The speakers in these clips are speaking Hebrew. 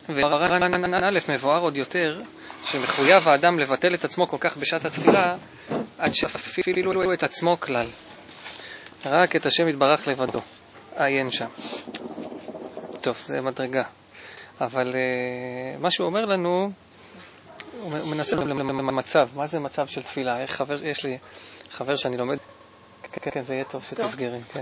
ורן א' מבואר עוד יותר, שמחויב האדם לבטל את עצמו כל כך בשעת התפילה, עד שאפילו את עצמו כלל. רק את השם יתברך לבדו. עיין שם. טוב, זה מדרגה. אבל מה שהוא אומר לנו, הוא מנסה למצב. מה זה מצב של תפילה? יש לי חבר שאני לומד. כן, זה יהיה טוב שתסגרים. כן.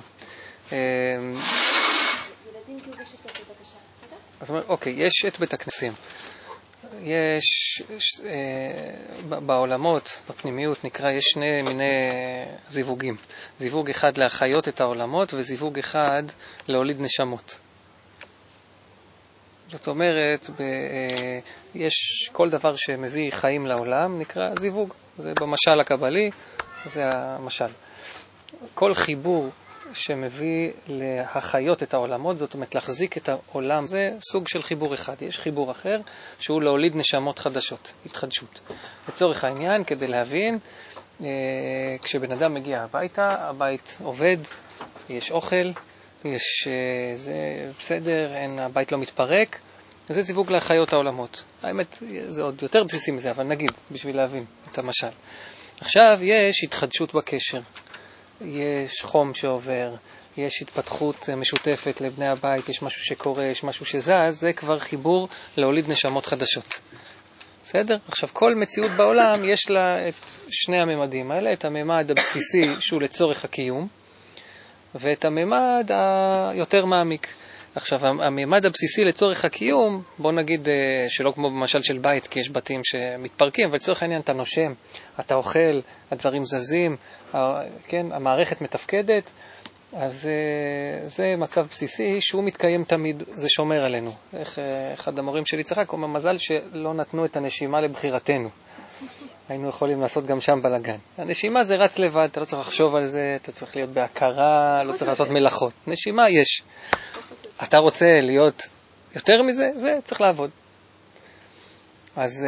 אז אומר, אוקיי, יש את בית הכנסים. יש בעולמות, בפנימיות נקרא, יש שני מיני זיווגים. זיווג אחד להחיות את העולמות וזיווג אחד להוליד נשמות. זאת אומרת, יש כל דבר שמביא חיים לעולם נקרא זיווג. זה במשל הקבלי, זה המשל. כל חיבור שמביא להחיות את העולמות, זאת אומרת להחזיק את העולם, זה סוג של חיבור אחד. יש חיבור אחר שהוא להוליד נשמות חדשות, התחדשות. לצורך העניין, כדי להבין, כשבן אדם מגיע הביתה, הבית עובד, יש אוכל, יש זה בסדר, הבית לא מתפרק, זה זיווג להחיות העולמות. האמת, זה עוד יותר בסיסי מזה, אבל נגיד, בשביל להבין את המשל. עכשיו יש התחדשות בקשר. יש חום שעובר, יש התפתחות משותפת לבני הבית, יש משהו שקורה, יש משהו שזז, זה כבר חיבור להוליד נשמות חדשות. בסדר? עכשיו, כל מציאות בעולם יש לה את שני הממדים האלה, את הממד הבסיסי שהוא לצורך הקיום, ואת הממד היותר מעמיק. עכשיו, הממד הבסיסי לצורך הקיום, בוא נגיד שלא כמו במשל של בית, כי יש בתים שמתפרקים, אבל לצורך העניין אתה נושם, אתה אוכל, הדברים זזים, כן, המערכת מתפקדת, אז זה מצב בסיסי שהוא מתקיים תמיד, זה שומר עלינו. איך אחד המורים שלי צחק, אומר, מזל שלא נתנו את הנשימה לבחירתנו. היינו יכולים לעשות גם שם בלגן. הנשימה זה רץ לבד, אתה לא צריך לחשוב על זה, אתה צריך להיות בהכרה, לא צריך לעשות מלאכות. נשימה יש. אתה רוצה להיות יותר מזה, זה צריך לעבוד. אז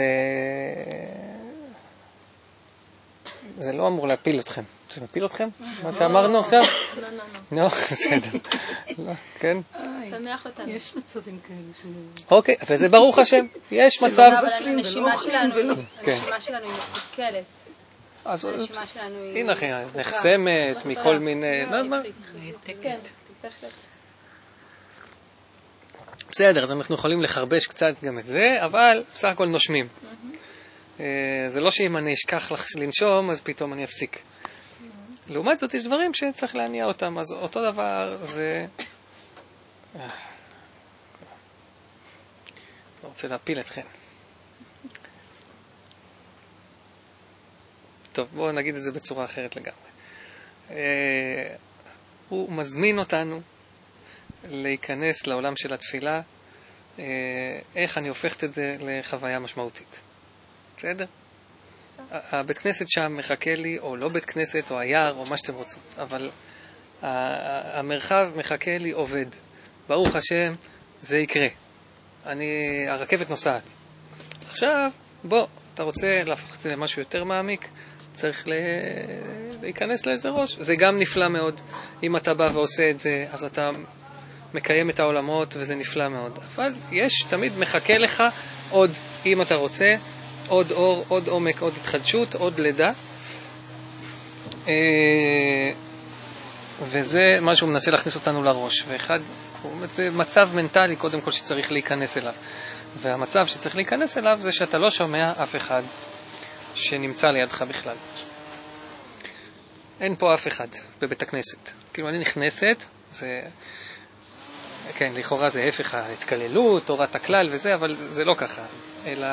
זה לא אמור להפיל אתכם. זה מפיל אתכם? מה שאמרנו עכשיו? לא, בסדר. כן? שמח אותנו. יש מצבים כאלה. אוקיי, וזה ברוך השם. יש מצב. אבל הנשימה שלנו היא מתקלת. הנשימה שלנו היא... הנה אחי, נחסמת מכל מיני... כן, בהחלט. בסדר, אז אנחנו יכולים לחרבש קצת גם את זה, אבל בסך הכל נושמים. זה לא שאם אני אשכח לנשום, אז פתאום אני אפסיק. לעומת זאת, יש דברים שצריך להניע אותם, אז אותו דבר זה... לא רוצה להפיל אתכם. טוב, בואו נגיד את זה בצורה אחרת לגמרי. הוא מזמין אותנו להיכנס לעולם של התפילה, איך אני הופכת את זה לחוויה משמעותית. בסדר? הבית כנסת שם מחכה לי, או לא בית כנסת, או היער, או מה שאתם רוצות, אבל המרחב מחכה לי עובד. ברוך השם, זה יקרה. הרכבת נוסעת. עכשיו, בוא, אתה רוצה להפוך את זה למשהו יותר מעמיק, צריך להיכנס לאיזה ראש. זה גם נפלא מאוד. אם אתה בא ועושה את זה, אז אתה מקיים את העולמות, וזה נפלא מאוד. אבל יש, תמיד מחכה לך עוד, אם אתה רוצה, עוד אור, עוד עומק, עוד התחדשות, עוד לידה. וזה מה שהוא מנסה להכניס אותנו לראש. ואחד, זה מצב מנטלי קודם כל שצריך להיכנס אליו. והמצב שצריך להיכנס אליו זה שאתה לא שומע אף אחד שנמצא לידך בכלל. אין פה אף אחד בבית הכנסת. כאילו אני נכנסת, זה... כן, לכאורה זה הפך ההתקללות, תורת הכלל וזה, אבל זה לא ככה. אלא...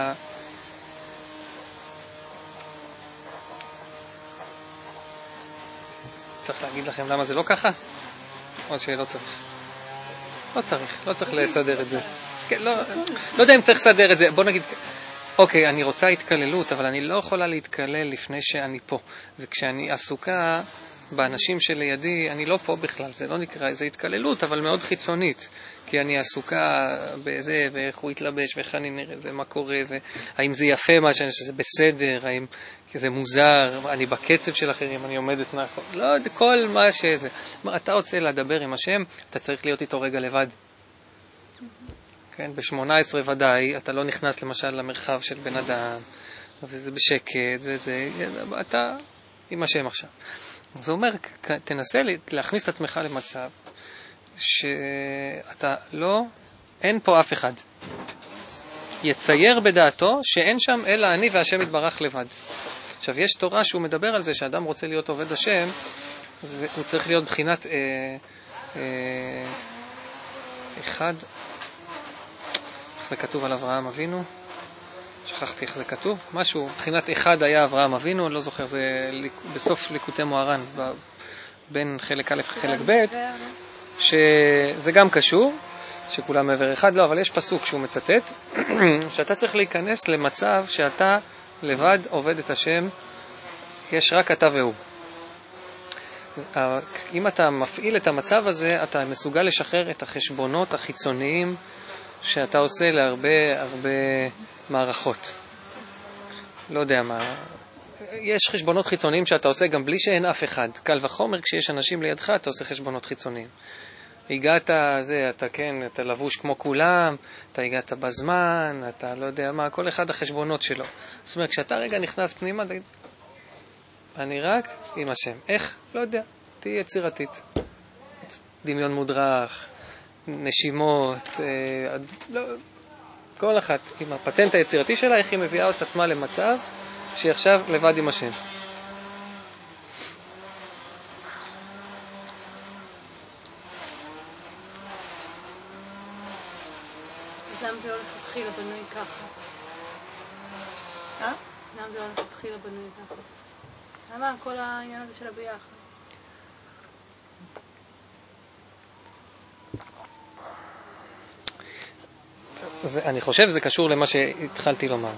צריך להגיד לכם למה זה לא ככה? או שלא צריך? לא צריך לסדר את זה. כן, לא יודע אם צריך לסדר את זה. בוא נגיד, אוקיי, אני רוצה התקללות, אבל אני לא יכולה להתקלל לפני שאני פה. וכשאני עסוקה באנשים שלידי, אני לא פה בכלל. זה לא נקרא איזו התקללות, אבל מאוד חיצונית. כי אני עסוקה בזה, ואיך הוא יתלבש, ואיך אני נראה, ומה קורה, והאם זה יפה מה שאני חושב, זה בסדר, האם זה מוזר, אני בקצב של אחרים, אני עומדת נכון. לא, כל מה שזה. אתה רוצה לדבר עם השם, אתה צריך להיות איתו רגע לבד. Okay? כן? ב-18 ודאי, אתה לא נכנס למשל למרחב של בן אדם, וזה בשקט, וזה, אתה עם השם עכשיו. זה אומר, תנסה להכניס את עצמך למצב שאתה לא, אין פה אף אחד. יצייר בדעתו שאין שם אלא אני והשם יתברך לבד. עכשיו, יש תורה שהוא מדבר על זה, שאדם רוצה להיות עובד השם, הוא צריך להיות בחינת אחד, איך זה כתוב על אברהם אבינו? שכחתי איך זה כתוב. משהו, בחינת אחד היה אברהם אבינו, אני לא זוכר, זה בסוף ליקוטי מוהר"ן, בין חלק א' לחלק ב', שזה גם קשור, שכולם מעבר אחד, לא, אבל יש פסוק שהוא מצטט, שאתה צריך להיכנס למצב שאתה לבד עובד את השם, יש רק אתה והוא. אם אתה מפעיל את המצב הזה, אתה מסוגל לשחרר את החשבונות החיצוניים שאתה עושה להרבה מערכות. לא יודע מה. יש חשבונות חיצוניים שאתה עושה גם בלי שאין אף אחד. קל וחומר, כשיש אנשים לידך, אתה עושה חשבונות חיצוניים. הגעת, אתה לבוש כמו כולם, אתה הגעת בזמן, אתה לא יודע מה, כל אחד החשבונות שלו. זאת אומרת, כשאתה רגע נכנס פנימה, תגיד, אני רק עם השם. איך? לא יודע. תהי יצירתית. דמיון מודרך, נשימות, לא, כל אחת עם הפטנט היצירתי שלה, איך היא מביאה את עצמה למצב שהיא עכשיו לבד עם השם. למה זה הולך להתחיל הבנוי ככה? למה זה הולך להתחיל הבנוי ככה? למה כל העניין הזה של הביחד? אני חושב שזה קשור למה שהתחלתי לומר,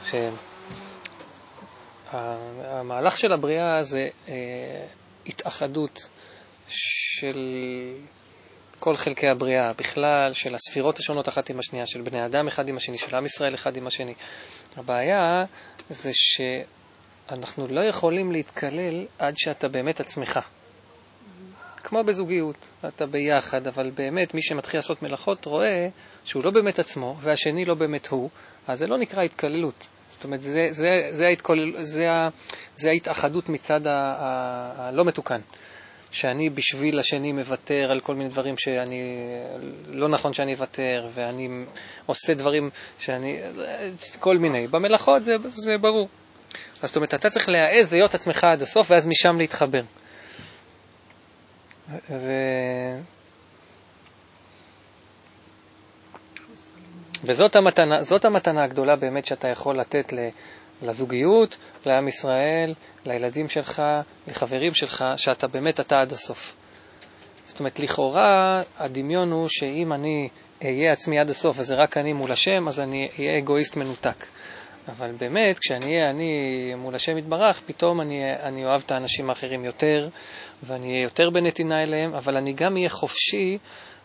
שהמהלך של הבריאה זה התאחדות של כל חלקי הבריאה, בכלל של הספירות השונות אחת עם השנייה, של בני אדם אחד עם השני, של עם ישראל אחד עם השני. הבעיה זה שאנחנו לא יכולים להתקלל עד שאתה באמת עצמך. כמו בזוגיות, אתה ביחד, אבל באמת מי שמתחיל לעשות מלאכות רואה שהוא לא באמת עצמו, והשני לא באמת הוא, אז זה לא נקרא התקללות. זאת אומרת, זה ההתאחדות מצד הלא מתוקן. שאני בשביל השני מוותר על כל מיני דברים שאני, לא נכון שאני אוותר, ואני עושה דברים שאני, כל מיני. במלאכות זה ברור. אז זאת אומרת, אתה צריך להעז להיות עצמך עד הסוף, ואז משם להתחבר. וזאת המתנה הגדולה באמת שאתה יכול לתת לזוגיות, לעם ישראל, לילדים שלך, לחברים שלך, שאתה באמת אתה עד הסוף. זאת אומרת, לכאורה הדמיון הוא שאם אני אהיה עצמי עד הסוף וזה רק אני מול השם, אז אני אהיה אגואיסט מנותק. אבל באמת, כשאני אהיה אני מול השם יתברך, פתאום אני אוהב את האנשים האחרים יותר, ואני אהיה יותר בנתינה אליהם, אבל אני גם אהיה חופשי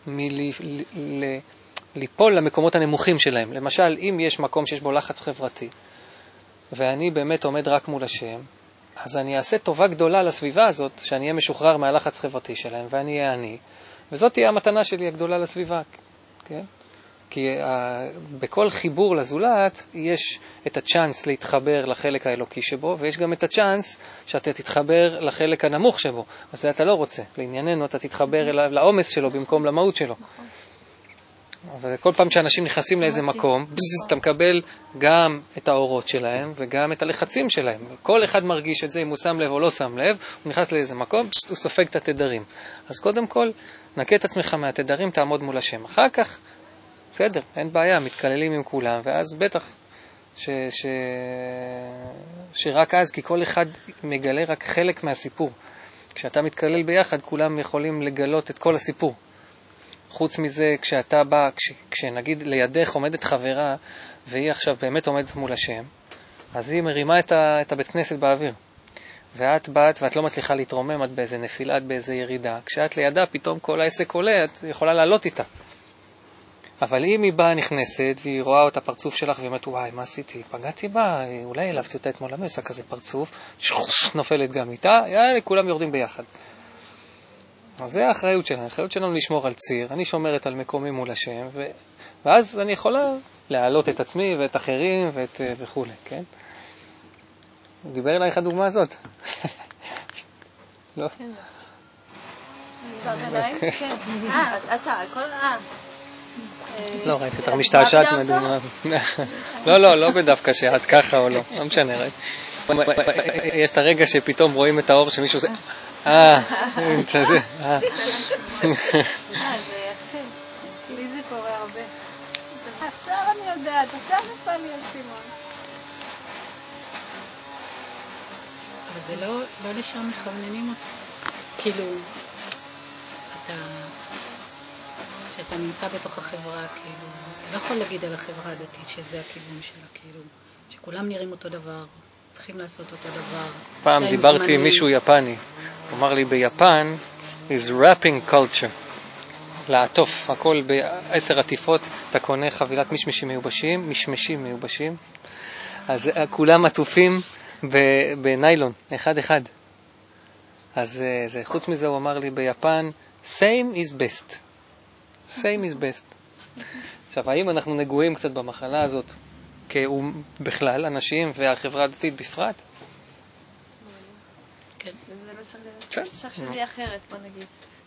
ליפול למקומות הנמוכים שלהם. למשל, אם יש מקום שיש בו לחץ חברתי, ואני באמת עומד רק מול השם, אז אני אעשה טובה גדולה לסביבה הזאת, שאני אהיה משוחרר מהלחץ חברתי שלהם, ואני אהיה אני, וזאת תהיה המתנה שלי הגדולה לסביבה. כן? כי בכל חיבור לזולת יש את הצ'אנס להתחבר לחלק האלוקי שבו, ויש גם את הצ'אנס שאתה תתחבר לחלק הנמוך שבו. אז זה אתה לא רוצה. לענייננו אתה תתחבר לעומס שלו במקום למהות שלו. וכל פעם שאנשים נכנסים לאיזה מקום, אתה מקבל גם את האורות שלהם וגם את הלחצים שלהם. כל אחד מרגיש את זה, אם הוא שם לב או לא שם לב, הוא נכנס לאיזה מקום, הוא סופג את התדרים. אז קודם כל, נקה את עצמך מהתדרים, תעמוד מול השם. אחר כך, בסדר, אין בעיה, מתקללים עם כולם, ואז בטח שרק אז, כי כל אחד מגלה רק חלק מהסיפור. כשאתה מתקלל ביחד, כולם יכולים לגלות את כל הסיפור. חוץ מזה, כשאתה בא, כשנגיד לידך עומדת חברה, והיא עכשיו באמת עומדת מול השם, אז היא מרימה את הבית כנסת באוויר. ואת באת ואת לא מצליחה להתרומם, את באיזה נפילה, את באיזה ירידה. כשאת לידה, פתאום כל העסק עולה, את יכולה לעלות איתה. אבל אם היא באה נכנסת, והיא רואה אותה פרצוף שלך, והיא אומרת, וואי, מה עשיתי? פגעתי בה, אולי העלבתי אותה אתמול, למה עושה כזה פרצוף? נופלת גם איתה, כולם יורדים ביחד. אז זה האחריות שלנו. האחריות שלנו לשמור על ציר. אני שומרת על מקומי מול השם, ואז אני יכולה להעלות את עצמי ואת אחרים וכו', כן? דיבר אלייך הדוגמה הזאת. לא? כן. דיברת עליי? כן. אתה, הכל לא, ראיתי אותך משתעשעת מהדוגמה. לא בדווקא שאת ככה או לא. לא משנה, ראיתי. יש את הרגע שפתאום רואים את האור שמישהו זה... נמצא זה. זה יפה. לי זה קורה הרבה. עכשיו אני יודעת, עכשיו נפל לי על סימון. אבל זה לא לשם מכווננים אותי. כאילו, כשאתה נמצא בתוך החברה, כאילו, אתה לא יכול להגיד על החברה הדתית שזה הכיוון שלה, כאילו, שכולם נראים אותו דבר, צריכים לעשות אותו דבר. פעם דיברתי עם מישהו יפני, הוא אמר לי ביפן is wrapping culture, לעטוף, הכל ב10 עטיפות, אתה קונה חבילת משמשים מיובשים, אז כולם עטופים בניילון, אחד. אז חוץ מזה הוא אמר לי ביפן, same is best. עכשיו, האם אנחנו נגועים קצת במחלה הזאת, בכלל, אנשים והחברה הדתית בפרט? כן. זה אפשר שזה יהיה אחרת, בוא נגיד.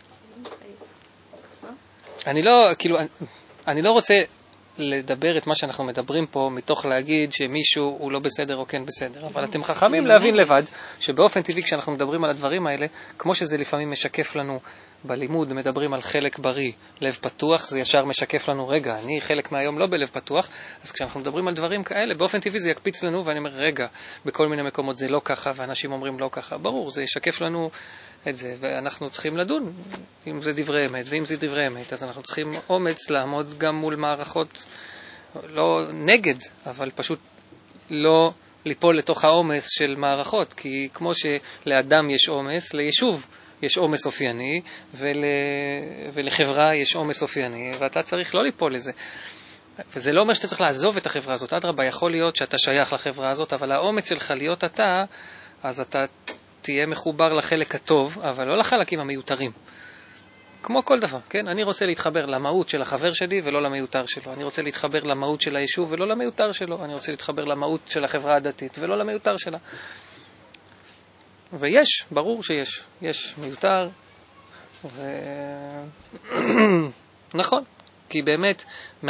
אני לא רוצה לדבר את מה שאנחנו מדברים פה מתוך להגיד שמישהו הוא לא בסדר או כן בסדר, אבל אתם חכמים להבין לבד שבאופן טבעי כשאנחנו מדברים על הדברים האלה, כמו שזה לפעמים משקף לנו בלימוד, מדברים על חלק בריא, לב פתוח, זה ישר משקף לנו, רגע, אני חלק מהיום לא בלב פתוח, אז כשאנחנו מדברים על דברים כאלה, באופן טבעי זה יקפיץ לנו, ואני אומר, רגע, בכל מיני מקומות זה לא ככה, ואנשים אומרים לא ככה, ברור, זה ישקף לנו את זה, ואנחנו צריכים לדון, אם זה דברי אמת, ואם זה דברי אמת, אז אנחנו צריכים אומץ לעמוד גם מול מערכות, לא נגד, אבל פשוט לא ליפול לתוך העומס של מערכות, כי כמו שלאדם יש עומס, ליישוב יש עומס אופייני, ולחברה יש עומס אופייני, ואתה צריך לא ליפול לזה. וזה לא אומר שאתה צריך לעזוב את החברה הזאת, אדרבה, יכול להיות שאתה שייך לחברה הזאת, אבל האומץ שלך להיות אתה, אז אתה תהיה מחובר לחלק הטוב, אבל לא לחלקים המיותרים. כמו כל דבר, כן? אני רוצה להתחבר למהות של החבר שלי ולא למיותר שלו. אני רוצה להתחבר למהות של היישוב ולא למיותר שלו. אני רוצה להתחבר למהות של החברה הדתית ולא למיותר שלה. ויש, ברור שיש. יש מיותר. נכון. כי באמת,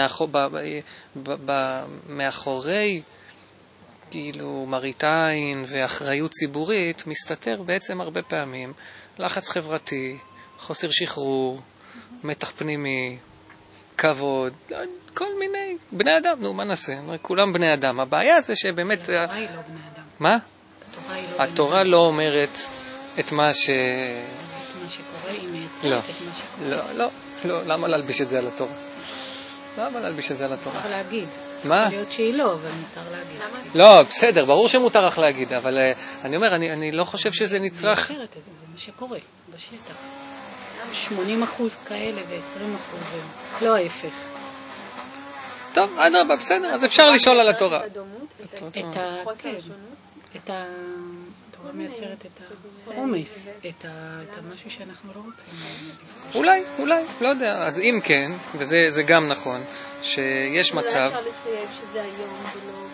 מאחורי כאילו מראיתיים ואחריות ציבורית, מסתתר בעצם הרבה פעמים לחץ חברתי, חוסר שחרור, מתח פנימי, כבוד, כל מיני בני אדם, נו, מה נעשה? כולם בני אדם. הבעיה זה שבאמת... התורה היא לא בני אדם. מה? התורה לא אומרת את מה ש... את מה שקורה, היא מייצרת את מה שקורה. לא, למה להלביש את זה על התורה? מותר להגיד. מה? יכול להיות שהיא לא, אבל מותר להגיד. לא, בסדר, ברור שמותר לך להגיד, אבל אני אומר, אני לא חושב שזה נצרך. זה מה שקורה בשטח. 80% כאלה ו20% לא ההפך. טוב, אדרבה, בסדר, אז אפשר לשאול על התורה. התורה מייצרת את העומס, את המשהו שאנחנו לא רוצים. אולי, לא יודע. אז אם כן, וזה גם נכון, שיש מצב... אולי אפשר לסייב שזה היום ולא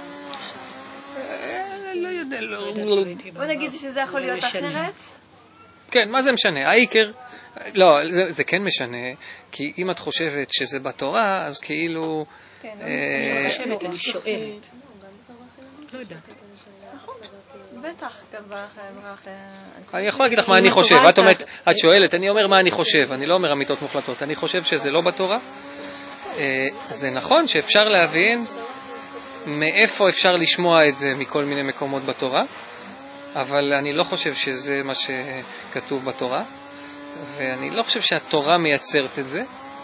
בעבר. לא יודע, בוא נגיד שזה יכול להיות אחרת. כן, מה זה משנה? העיקר... לא, זה כן משנה, כי אם את חושבת שזה בתורה, אז כאילו... כן, אני חושבת, אני שואלת. לא יודעת. בטח, גם בחברה אחרת. אני יכול להגיד לך מה אני חושב. את שואלת, אני אומר מה אני חושב. אני לא אומר אמיתות מוחלטות. אני חושב שזה לא בתורה. זה נכון שאפשר להבין מאיפה אפשר לשמוע את זה מכל מיני מקומות בתורה, אבל אני לא חושב שזה מה שכתוב בתורה, ואני לא חושב שהתורה מייצרת את זה.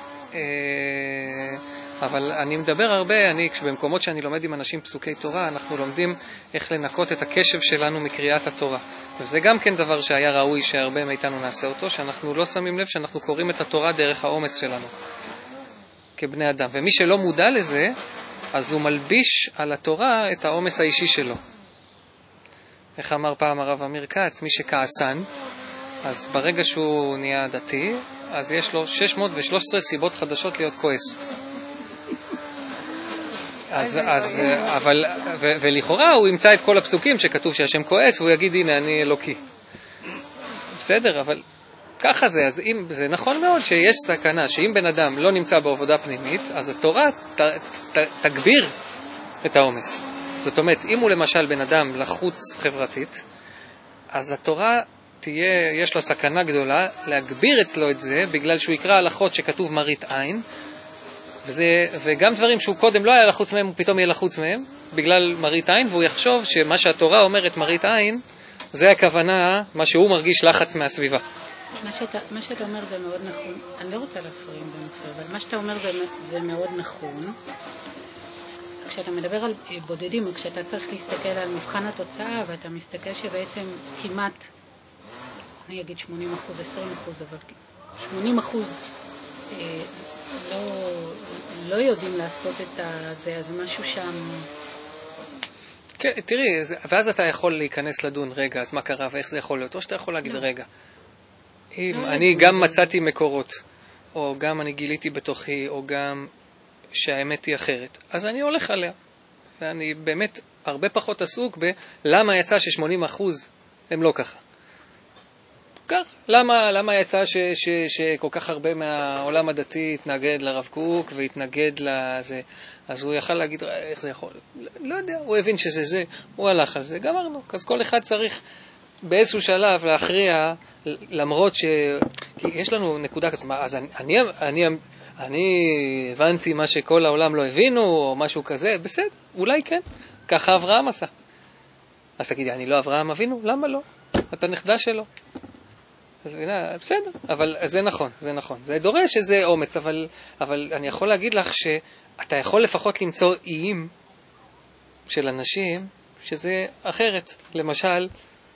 אבל אני מדבר הרבה, במקומות שאני לומד עם אנשים פסוקי תורה, אנחנו לומדים איך לנקות את הקשב שלנו מקריאת התורה. וזה גם כן דבר שהיה ראוי שהרבה מאיתנו נעשה אותו, שאנחנו לא שמים לב שאנחנו קוראים את התורה דרך העומס שלנו, כבני אדם. ומי שלא מודע לזה, אז הוא מלביש על התורה את העומס האישי שלו. איך אמר פעם הרב אמיר כץ, מי שכעסן, אז ברגע שהוא נהיה דתי, אז יש לו 613 סיבות חדשות להיות כועס. ולכאורה הוא ימצא את כל הפסוקים שכתוב שהשם כועס, והוא יגיד, הנה, אני אלוקי. בסדר, אבל ככה זה. אז אם, זה נכון מאוד שיש סכנה, שאם בן אדם לא נמצא בעבודה פנימית, אז התורה תגביר את העומס. זאת אומרת, אם הוא למשל בן אדם לחוץ חברתית, אז התורה יש לו סכנה גדולה להגביר אצלו את זה, בגלל שהוא יקרא הלכות שכתוב מראית עין, וגם דברים שהוא קודם לא היה לחוץ מהם, הוא פתאום יהיה לחוץ מהם, בגלל מראית עין, והוא יחשוב שמה שהתורה אומרת מראית עין, זה הכוונה, מה שהוא מרגיש לחץ מהסביבה. מה שאתה אומר זה מאוד נכון. אני לא רוצה להפריע במקרה, אבל מה שאתה אומר זה מאוד נכון. כשאתה מדבר על בודדים, או כשאתה צריך להסתכל על מבחן התוצאה, ואתה מסתכל שבעצם כמעט, אני אגיד 80%, 20%, אבל 80% לא יודעים לעשות את זה, אז משהו שם... כן, תראי, ואז אתה יכול להיכנס לדון, רגע, אז מה קרה ואיך זה יכול להיות? או שאתה יכול להגיד, רגע, אם אני גם מצאתי מקורות, או גם אני גיליתי בתוכי, או גם שהאמת היא אחרת, אז אני הולך עליה. ואני באמת הרבה פחות עסוק בלמה יצא ש80% הם לא ככה. למה יצא שכל כך הרבה מהעולם הדתי התנגד לרב קוק והתנגד לזה? אז הוא יכל להגיד, איך זה יכול? לא יודע, הוא הבין שזה זה, הוא הלך על זה, גמרנו. אז כל אחד צריך באיזשהו שלב להכריע, למרות כי יש לנו נקודה כזאת, אז אני הבנתי מה שכל העולם לא הבינו, או משהו כזה, בסדר, אולי כן, ככה אברהם עשה. אז תגידי, אני לא אברהם אבינו? למה לא? אתה נכדה שלו. אז בסדר, אבל זה נכון, זה נכון. זה דורש איזה אומץ, אבל אני יכול להגיד לך שאתה יכול לפחות למצוא איים של אנשים שזה אחרת. למשל,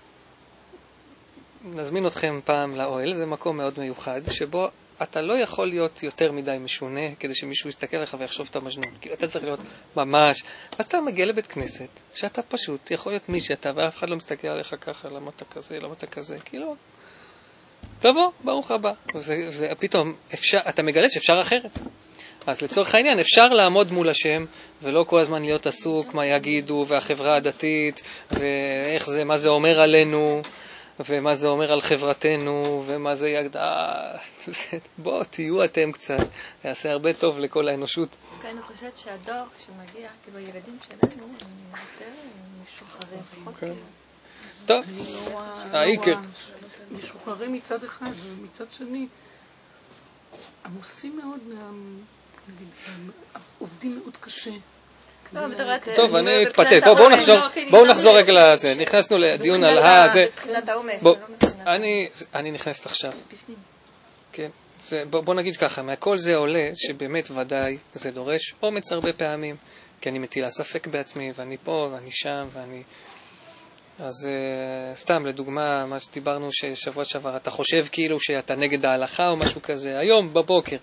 נזמין אתכם פעם לאוהל, זה מקום מאוד מיוחד, שבו אתה לא יכול להיות יותר מדי משונה, כדי שמישהו יסתכל לך ויחשוב את המג'נון. כאילו, אתה צריך להיות ממש... אז אתה מגיע לבית כנסת, שאתה פשוט יכול להיות מי שאתה, ואף אחד לא מסתכל עליך ככה, למה אתה כזה, למה אתה כזה, כאילו... תבוא, ברוך הבא. פתאום אתה מגלה שאפשר אחרת. אז לצורך העניין, אפשר לעמוד מול השם, ולא כל הזמן להיות עסוק, מה יגידו, והחברה הדתית, ואיך זה, מה זה אומר עלינו, ומה זה אומר על חברתנו, ומה זה בואו, תהיו אתם קצת. יעשה הרבה טוב לכל האנושות. כן, אני חושבת שהדור שמגיע, כאילו הילדים שלנו, הם יותר משוחררים, פחות כאילו. טוב, העיקר. משוחררים מצד אחד, ומצד שני, עמוסים מאוד, עובדים מאוד קשה. טוב, אני אתפתח. בואו נחזור רגע לזה. נכנסנו לדיון על זה. אני נכנסת עכשיו. כן. בוא נגיד ככה, מהכל זה עולה שבאמת ודאי זה דורש אומץ הרבה פעמים, כי אני מטילה ספק בעצמי, ואני פה ואני שם ואני... אז סתם לדוגמה, מה שדיברנו ששבוע שעבר, אתה חושב כאילו שאתה נגד ההלכה או משהו כזה, היום בבוקר,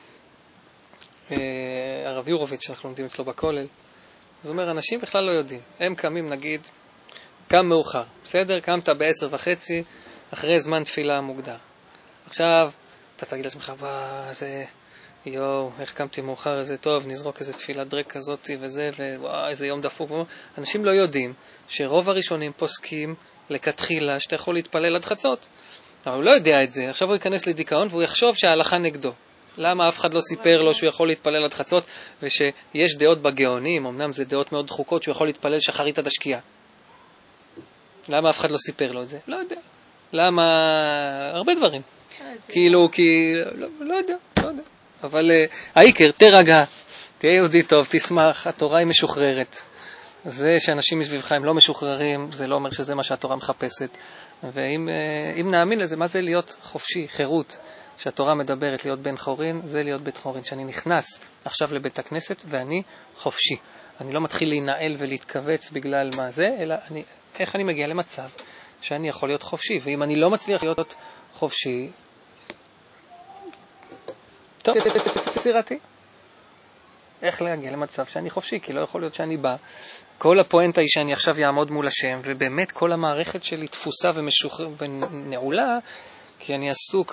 הרב יורוביץ' שאנחנו לומדים אצלו בכולל, אז אומר, אנשים בכלל לא יודעים, הם קמים נגיד, קם מאוחר, בסדר? קמת ב10:30, אחרי זמן תפילה מוגדר. עכשיו, אתה תגיד לעצמך, זה... איך קמתי מאוחר, איזה טוב, נזרוק איזה תפילת דרק כזאת וזה, איזה יום דפוק. אנשים לא יודעים שרוב הראשונים פוסקים לכתחילה שאתה יכול להתפלל עד חצות. אבל הוא לא יודע את זה. עכשיו הוא ייכנס לדיכאון והוא יחשוב שההלכה נגדו. למה אף אחד לא סיפר לו שהוא יכול להתפלל עד חצות, ושיש דעות בגאונים, אמנם זה דעות מאוד דחוקות, שהוא יכול להתפלל שחרית עד השקיעה. למה אף אחד לא סיפר לו את זה? לא יודע. למה... הרבה דברים. כאילו, כי... לא יודע. אבל העיקר, תרגע, תהיה יהודי טוב, תשמח, התורה היא משוחררת. זה שאנשים מסביבך הם לא משוחררים, זה לא אומר שזה מה שהתורה מחפשת. ואם נאמין לזה, מה זה להיות חופשי, חירות, שהתורה מדברת להיות בן חורין, זה להיות בית חורין, שאני נכנס עכשיו לבית הכנסת ואני חופשי. אני לא מתחיל להינעל ולהתכווץ בגלל מה זה, אלא איך אני מגיע למצב שאני יכול להיות חופשי. ואם אני לא מצליח להיות חופשי, טוב, צירתי. איך להגיע למצב שאני חופשי, כי לא יכול להיות שאני בא. כל הפואנטה היא שאני עכשיו יעמוד מול השם, ובאמת כל המערכת שלי תפוסה ונעולה, כי אני עסוק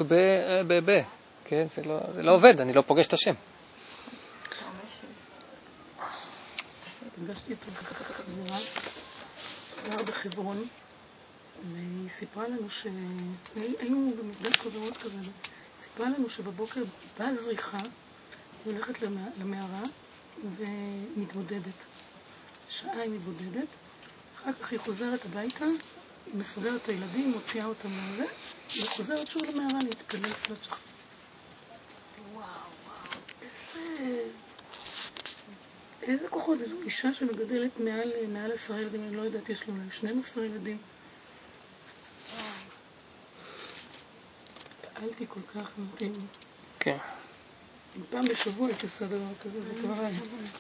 כן, זה לא עובד, אני לא פוגש את השם. פגשתי אותו חברה, גר בחברון, והיא סיפרה לנו היינו במפגש חברות כזה, סיפרה לנו שבבוקר באה זריחה, היא הולכת למערה ומתבודדת. שעה היא מתבודדת, אחר כך היא חוזרת הביתה, היא מסודרת את הילדים, מוציאה אותם מהזה, והיא חוזרת שוב למערה להתפלל פלצ'ה. וואו, איזה כוחות, איזו אישה שמגדלת מעל 10 ילדים, אני לא יודעת, יש לו 12 ילדים. פעלתי כל כך נותן. כן. פעם בשבוע הייתי עושה דבר כזה, זה כבר היה.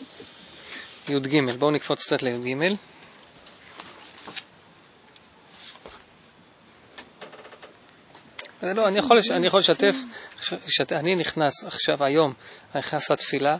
י' בואו נקפוץ קצת לי'. לא, אני יכול לשתף, אני נכנס עכשיו היום, אני נכנס לתפילה,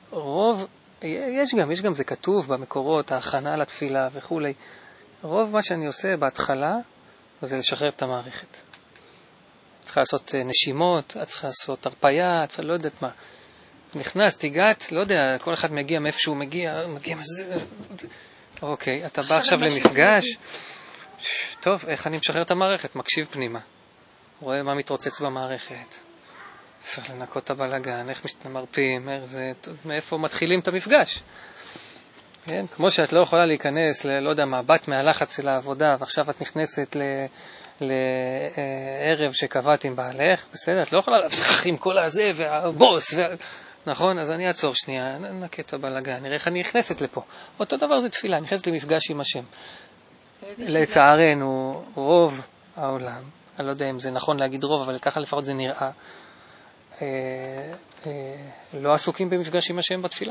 יש גם, זה כתוב במקורות, ההכנה לתפילה וכו'. רוב מה שאני עושה בהתחלה, זה לשחרר את המערכת. צריכה לעשות נשימות, צריכה לעשות הרפיה, לא יודעת מה. נכנס, תיגעת, לא יודע, כל אחד מגיע מאיפה שהוא מגיע מזה. אוקיי, אתה בא עכשיו למפגש. טוב, איך אני משחרר את המערכת? מקשיב פנימה. רואה מה מתרוצץ במערכת. צריך לנקות את הבלגן, איך מרפים, מאיפה מתחילים את המפגש. כן? כמו שאת לא יכולה להיכנס, לא יודע מה, בת מהלחץ של העבודה, ועכשיו את נכנסת לערב שקבעת עם בעלך, בסדר, את לא יכולה להפסח עם כל הזה, והבוס, נכון? אז אני אעצור שנייה, נקה את הבלגן, נראה איך אני נכנסת לפה. אותו דבר זה תפילה, נכנסת למפגש עם השם. לצערנו, רוב העולם, אני לא יודע אם זה נכון להגיד רוב, אבל ככה לפחות זה נראה, לא עסוקים במפגש עם השם בתפילה.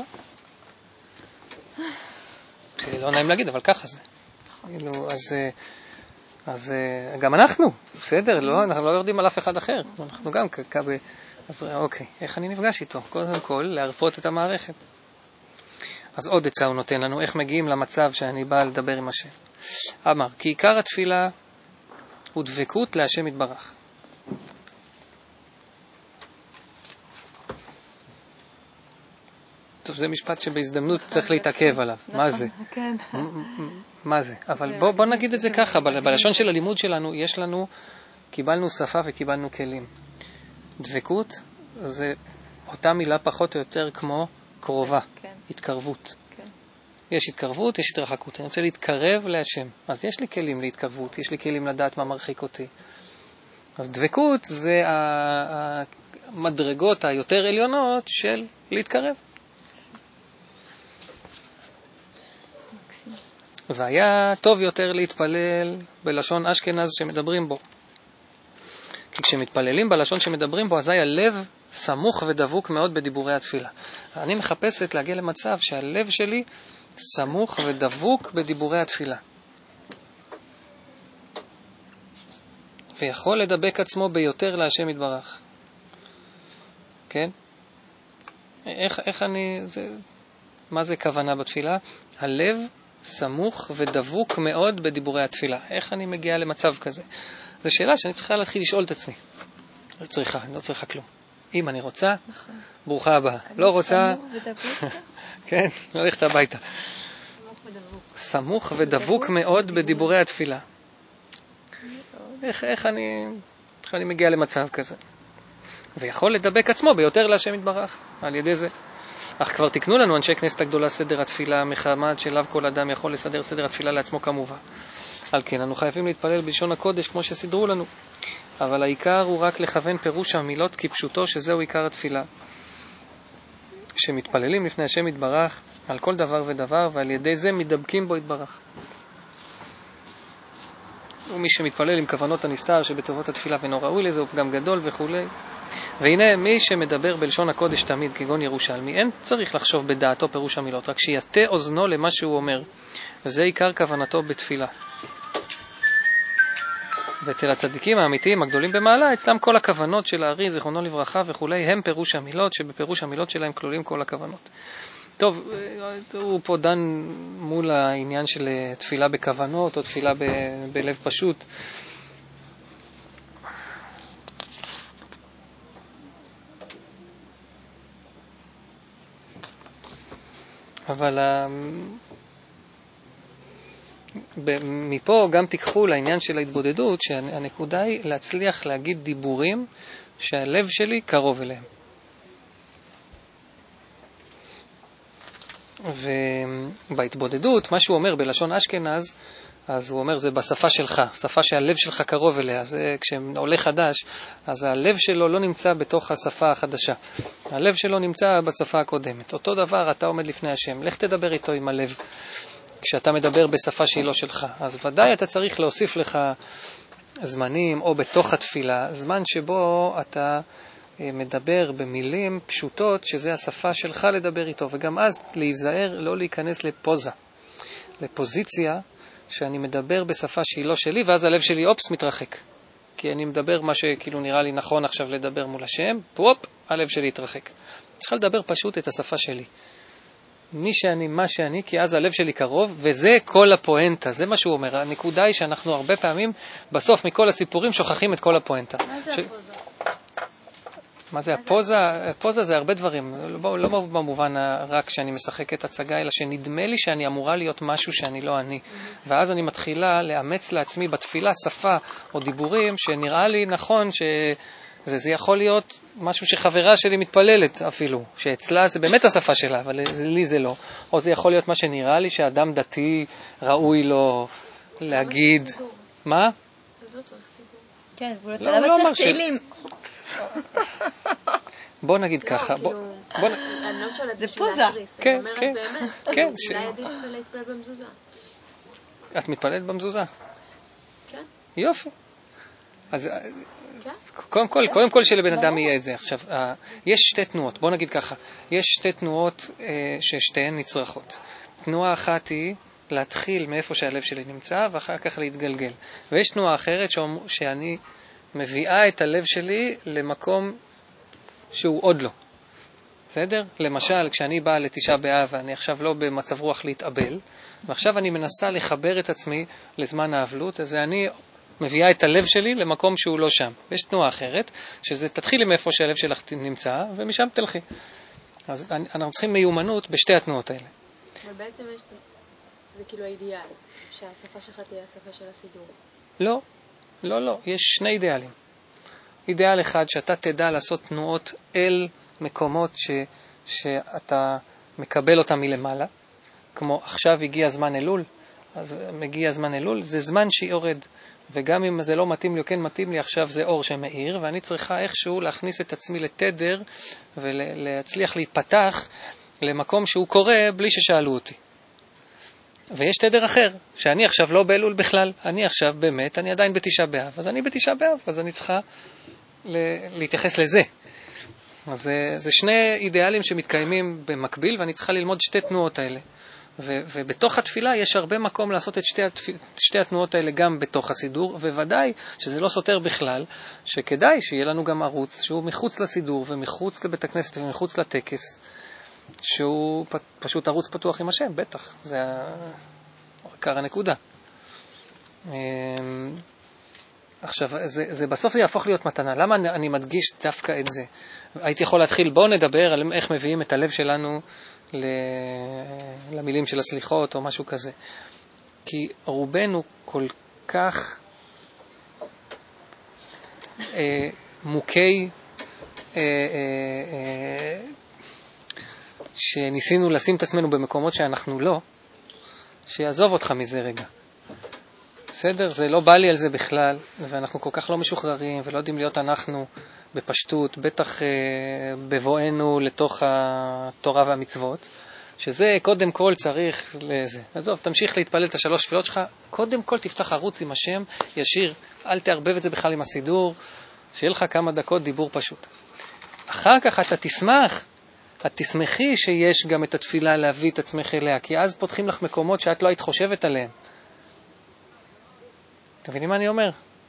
זה לא נעים להגיד, אבל ככה זה. אז גם אנחנו, בסדר, אנחנו לא יורדים על אף אחד אחר. אנחנו גם אז אוקיי, איך אני נפגש איתו? קודם כל, להרפות את המערכת. אז עוד עצה הוא נותן לנו, איך מגיעים למצב שאני בא לדבר עם השם. אמר, כי עיקר התפילה הוא דבקות להשם יתברך. טוב, זה משפט שבהזדמנות צריך להתעכב עליו. מה זה? כן. מה זה? אבל בוא נגיד את זה ככה, בלשון של הלימוד שלנו, קיבלנו שפה וקיבלנו כלים. דבקות זה אותה מילה פחות או יותר כמו קרובה, התקרבות. יש התקרבות, יש התרחקות. אני רוצה להתקרב להשם. אז יש לי כלים להתקרבות, יש לי כלים לדעת מה מרחיק אותי. אז דבקות זה המדרגות היותר עליונות של להתקרב. והיה טוב יותר להתפלל בלשון אשכנז שמדברים בו. כי כשמתפללים בלשון שמדברים בו, אז היה לב סמוך ודבוק מאוד בדיבורי התפילה. אני מחפשת להגיע למצב שהלב שלי סמוך ודבוק בדיבורי התפילה. ויכול לדבק עצמו ביותר להשם יתברך. כן? איך מה זה כוונה בתפילה? הלב סמוך ודבוק מאוד בדיבורי התפילה. איך אני מגיע למצב כזה? זו שאלה שאני צריכה להתחיל לשאול את עצמי. אני לא צריכה כלום. אם אני רוצה, ברוכה הבאה. לא רוצה, כן, ללכת הביתה. סמוך ודבוק מאוד בדיבורי התפילה. איך אני מגיע למצב כזה? ויכול לדבק עצמו ביותר להשם יתברך על ידי זה. אך כבר תקנו לנו אנשי כנסת הגדולה סדר התפילה מחמד שלב כל אדם יכול לסדר סדר התפילה לעצמו כמובן. על כן אנו חייבים להתפלל בלשון הקודש כמו שסידרו לנו, אבל העיקר הוא רק לכוון פירוש המילות כפשוטו, שזהו עיקר התפילה, שמתפללים לפני השם יתברך על כל דבר ודבר, ועל ידי זה מדבקים בו יתברך. ומי שמתפלל עם כוונות הנסתר שבטובות התפילה ואינו ראוי לזה הוא פגם גדול וכו'. והנה מי שמדבר בלשון הקודש תמיד כגון ירושלמי, אין צריך לחשוב בדעתו פירוש המילות, רק שיתה אוזנו למה שהוא אומר, וזה עיקר כוונתו בתפילה. ואצל הצדיקים האמיתיים הגדולים במעלה, אצלם כל הכוונות של הארי זיכרונו לברכה וכו' הם פירוש המילות, שבפירוש המילות שלהם כלולים כל הכוונות. טוב, הוא פה דן מול העניין של תפילה בכוונות או תפילה בלב פשוט. אבל מפה גם תיקחו לעניין של ההתבודדות, שהנקודה היא להצליח להגיד דיבורים שהלב שלי קרוב אליהם. ובהתבודדות, מה שהוא אומר בלשון אשכנז, אז הוא אומר, זה בשפה שלך, שפה שהלב שלך קרוב אליה. זה כשעולה חדש, אז הלב שלו לא נמצא בתוך השפה החדשה. הלב שלו נמצא בשפה הקודמת. אותו דבר, אתה עומד לפני השם, לך תדבר איתו עם הלב. כשאתה מדבר בשפה שהיא לא שלך, אז ודאי אתה צריך להוסיף לך זמנים, או בתוך התפילה, זמן שבו אתה מדבר במילים פשוטות, שזה השפה שלך לדבר איתו, וגם אז להיזהר לא להיכנס לפוזה, לפוזיציה, שאני מדבר בשפה שהיא לא שלי, ואז הלב שלי אופס מתרחק. כי אני מדבר מה שכאילו נראה לי נכון עכשיו לדבר מול השם, פופ, הלב שלי יתרחק. צריכה לדבר פשוט את השפה שלי. מי שאני, מה שאני, כי אז הלב שלי קרוב, וזה כל הפואנטה, זה מה שהוא אומר. הנקודה היא שאנחנו הרבה פעמים, בסוף מכל הסיפורים, שוכחים את כל הפואנטה. מה זה הפוזה? מה זה הפוזה? הפוזה זה הרבה דברים, לא במובן רק שאני משחק את הצגה, אלא שנדמה לי שאני אמורה להיות משהו שאני לא אני. ואז אני מתחילה לאמץ לעצמי בתפילה שפה או דיבורים שנראה לי נכון שזה יכול להיות משהו שחברה שלי מתפללת אפילו, שאצלה זה באמת השפה שלה, אבל לי זה לא. או זה יכול להיות מה שנראה לי שאדם דתי ראוי לו להגיד. מה? כן, למה צריך תהילים? בוא נגיד ככה. אני לא שואלת זה פוזה. כן, כן. כן. אולי עדיף להתפלל במזוזה. את מתפללת במזוזה? כן. יופי. אז קודם כל שלבן אדם יהיה את זה. עכשיו, יש שתי תנועות, בוא נגיד ככה. יש שתי תנועות ששתיהן נצרכות. תנועה אחת היא להתחיל מאיפה שהלב שלי נמצא, ואחר כך להתגלגל. ויש תנועה אחרת שאני מביאה את הלב שלי למקום שהוא עוד לא. בסדר? למשל, כשאני באה לתשעה באב, ואני עכשיו לא במצב רוח להתאבל, ועכשיו אני מנסה לחבר את עצמי לזמן האבלות, אז אני מביאה את הלב שלי למקום שהוא לא שם. ויש תנועה אחרת, שזה תתחילי מאיפה שהלב שלך נמצא, ומשם תלכי. אז אנחנו צריכים מיומנות בשתי התנועות האלה. ובעצם זה כאילו האידיאל, שהשפה שלך תהיה השפה של הסידור. לא. לא, יש שני אידיאלים. אידיאל אחד, שאתה תדע לעשות תנועות אל מקומות שאתה מקבל אותם מלמעלה, כמו עכשיו הגיע זמן אלול, אז מגיע זמן אלול, זה זמן שיורד, וגם אם זה לא מתאים לי או כן מתאים לי, עכשיו זה אור שמאיר, ואני צריכה איכשהו להכניס את עצמי לתדר, ולהצליח להיפתח למקום שהוא קורה בלי ששאלו אותי. ויש תדר אחר, שאני עכשיו לא באלול בכלל, אני עכשיו באמת, אני עדיין בתשעה באב, אז אני בתשעה באב, אז אני צריכה להתייחס לזה. אז זה שני אידיאלים שמתקיימים במקביל, ואני צריכה ללמוד שתי תנועות האלה. ובתוך התפילה יש הרבה מקום לעשות את שתי התנועות האלה גם בתוך הסידור, וודאי שזה לא סותר בכלל, שכדאי שיהיה לנו גם ערוץ שהוא מחוץ לסידור ומחוץ לבית הכנסת ומחוץ לטקס, שהוא פשוט ערוץ פתוח עם השם, בטח, זה עיקר הנקודה. עכשיו, זה בסוף זה יהפוך להיות מתנה. למה אני מדגיש דווקא את זה? הייתי יכול להתחיל, בואו נדבר על איך מביאים את הלב שלנו למילים של הסליחות או משהו כזה. כי רובנו כל כך מוכי שניסינו לשים את עצמנו במקומות שאנחנו לא, שיעזוב אותך מזה רגע. בסדר? זה לא בא לי על זה בכלל, ואנחנו כל כך לא משוחררים ולא יודעים להיות אנחנו בפשטות, בטח בבואנו לתוך התורה והמצוות, שזה קודם כל צריך לזה. עזוב, תמשיך להתפלל את השלוש תפילות שלך, קודם כל תפתח ערוץ עם השם ישיר, אל תערבב את זה בכלל עם הסידור, שיהיה לך כמה דקות דיבור פשוט. אחר כך אתה תשמח, את תשמחי שיש גם את התפילה להביא את עצמך אליה, כי אז פותחים לך מקומות שאת לא היית חושבת עליהם. אתם מבינים מה אני אומר?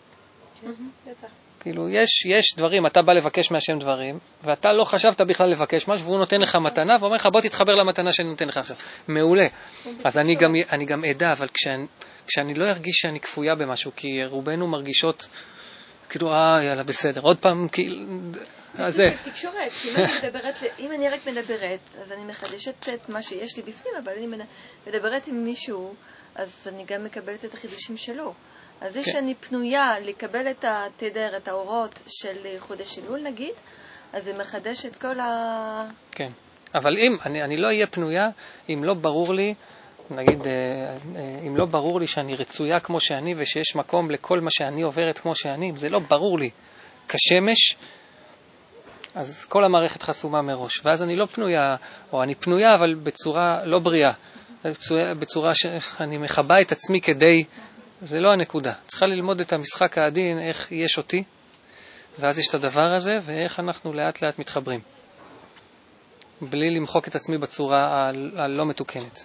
כאילו, יש דברים, אתה בא לבקש מהשם דברים, ואתה לא חשבת בכלל לבקש משהו, והוא נותן לך מתנה, ואומר לך, בוא תתחבר למתנה שאני נותן לך עכשיו. מעולה. אז אני גם עדה, אבל כשאני לא ארגיש שאני כפויה במשהו, כי רובנו מרגישות כאילו, יאללה, בסדר, עוד פעם, כאילו, זה תקשורת, אם אני רק מדברת, אז אני מחדשת את מה שיש לי בפנים, אבל אני מדברת עם מישהו, אז אני גם מקבלת את החידושים שלו. אז זה שאני פנויה לקבל את התדר, את האורות של חודש אלול נגיד, אז זה מחדש את כל כן, אבל אם אני לא אהיה פנויה, אם לא ברור לי, נגיד, אם לא ברור לי שאני רצויה כמו שאני ושיש מקום לכל מה שאני עוברת כמו שאני, אם זה לא ברור לי כשמש, אז כל המערכת חסומה מראש. ואז אני לא פנויה, או אני פנויה אבל בצורה לא בריאה, בצורה שאני מחבה את עצמי כדי, זה לא הנקודה. צריכה ללמוד את המשחק העדין, איך יש אותי, ואז יש את הדבר הזה, ואיך אנחנו לאט לאט מתחברים. בלי למחוק את עצמי בצורה הלא מתוקנת.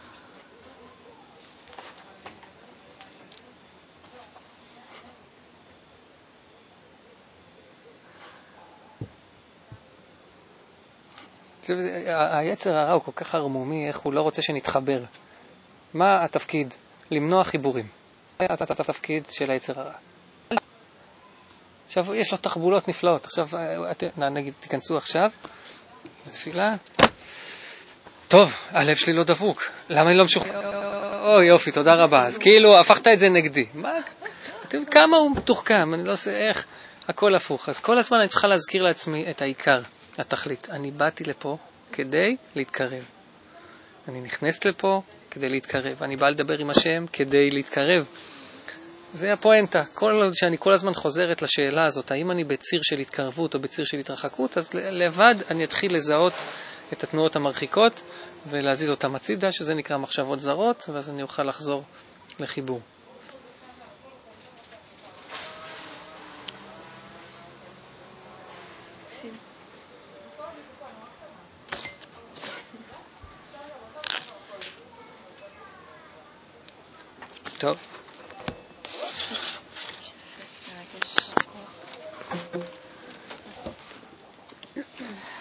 היצר הרע הוא כל כך הרמומי, איך הוא לא רוצה שנתחבר. מה התפקיד? למנוע חיבורים. התפקיד של היצר הרע. עכשיו, יש לו תחבולות נפלאות. עכשיו, נגיד, תיכנסו עכשיו לתפילה. טוב, הלב שלי לא דבוק. למה אני לא משוכנע? יופי, תודה רבה. אז כאילו, הפכת את זה נגדי. מה? כמה הוא מתוחכם, אני לא יודע איך, הכל הפוך. אז כל הזמן אני צריכה להזכיר לעצמי את העיקר, התכלית. אני באתי לפה כדי להתקרב. אני נכנסת לפה כדי להתקרב. אני בא לדבר עם השם כדי להתקרב. זה הפואנטה. שאני כל הזמן חוזרת לשאלה הזאת, האם אני בציר של התקרבות או בציר של התרחקות, אז לבד אני אתחיל לזהות את התנועות המרחיקות ולהזיז אותם הצידה, שזה נקרא מחשבות זרות, ואז אני אוכל לחזור לחיבור. טוב.